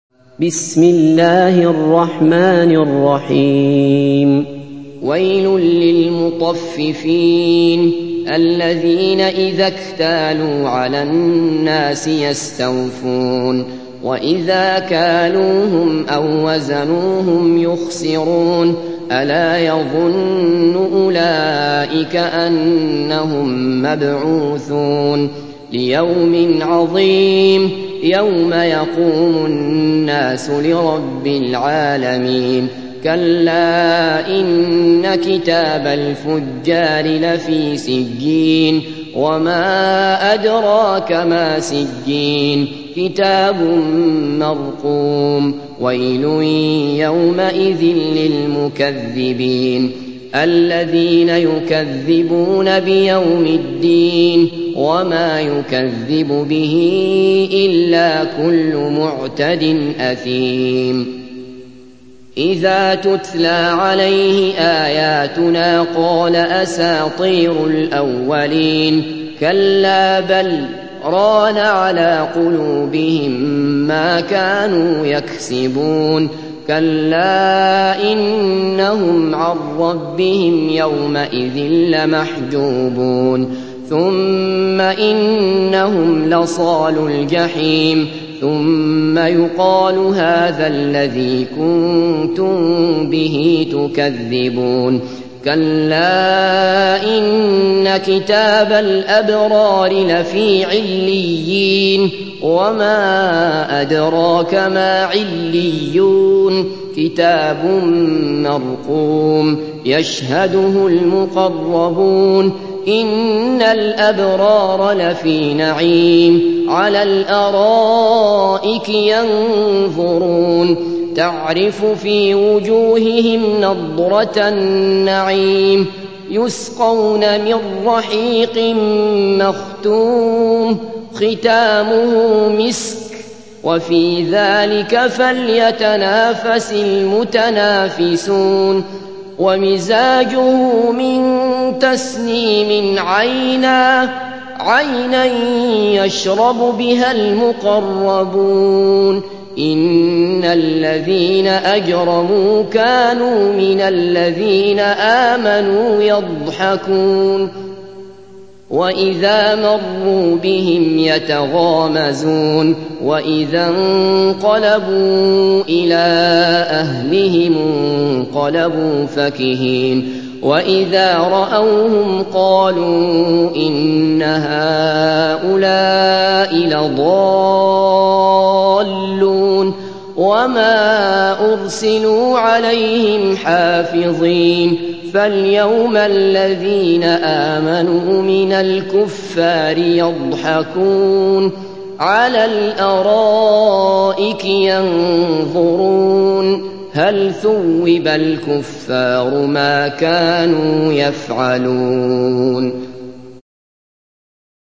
بسم الله الرحمن الرحيم ويل للمطففين الذين إذا اكتالوا على الناس يستوفون وإذا كالوهم أو وزنوهم يخسرون ألا يظن أولئك أنهم مبعوثون ليوم عظيم يوم يقوم الناس لرب العالمين كلا إن كتاب الفجار لفي سجين وما أدراك ما سجين كتاب مرقوم ويل يومئذ للمكذبين الذين يكذبون بيوم الدين وما يكذب به إلا كل معتد أثيم إذا تتلى عليه آياتنا قال أساطير الأولين كلا بل ران على قلوبهم ما كانوا يكسبون كلا إنهم عن ربهم يومئذ لمحجوبون ثم إنهم لصالو الجحيم ثم يقال هذا الذي كنتم به تكذبون كلا إن كتاب الأبرار لفي عليين وما أدراك ما عليون كتاب مرقوم يشهده المقربون إن الأبرار لفي نعيم على الأرائك ينظرون تعرف في وجوههم نضرة النعيم يسقون من رحيق مختوم ختامه مسك وفي ذلك فليتنافس المتنافسون ومزاجه من تسنيم عينا يشرب بها المقربون إن الذين أجرموا كانوا من الذين آمنوا يضحكون وإذا مروا بهم يتغامزون وإذا انقلبوا إلى أهلهم انقلبوا فكهين وإذا رأوهم قالوا إن هؤلاء لضالون وما أرسلوا عليهم حافظين فاليوم الذين آمنوا من الكفار يضحكون على الأرائك ينظرون هل ثوب الكفار ما كانوا يفعلون